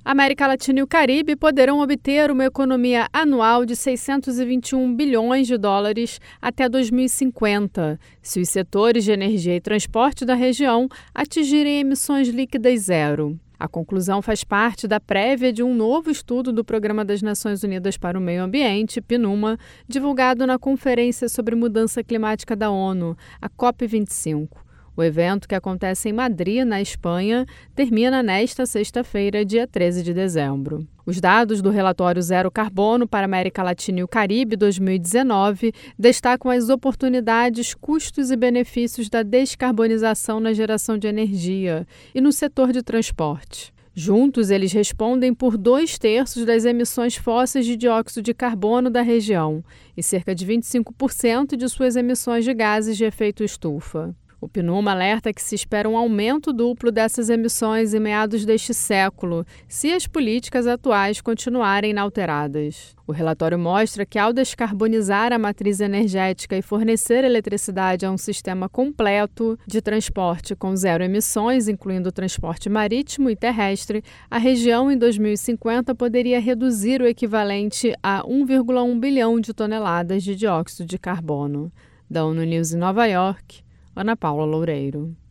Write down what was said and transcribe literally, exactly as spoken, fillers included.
A América Latina e o Caribe poderão obter uma economia anual de seiscentos e vinte e um bilhões de dólares até dois mil e cinquenta, se os setores de energia e transporte da região atingirem emissões líquidas zero. A conclusão faz parte da prévia de um novo estudo do Programa das Nações Unidas para o Meio Ambiente, PNUMA, divulgado na Conferência sobre Mudança Climática da ONU, a COP vinte e cinco. O evento, que acontece em Madrid, na Espanha, termina nesta sexta-feira, dia treze de dezembro. Os dados do relatório Zero Carbono para a América Latina e o Caribe dois mil e dezenove destacam as oportunidades, custos e benefícios da descarbonização na geração de energia e no setor de transporte. Juntos, eles respondem por dois terços das emissões fósseis de dióxido de carbono da região e cerca de vinte e cinco por cento de suas emissões de gases de efeito estufa. O PNUMA alerta que se espera um aumento duplo dessas emissões em meados deste século, se as políticas atuais continuarem inalteradas. O relatório mostra que, ao descarbonizar a matriz energética e fornecer eletricidade a um sistema completo de transporte com zero emissões, incluindo o transporte marítimo e terrestre, a região em dois mil e cinquenta poderia reduzir o equivalente a um vírgula um bilhão de toneladas de dióxido de carbono. Da ONU News em Nova York, Ana Paula Loureiro.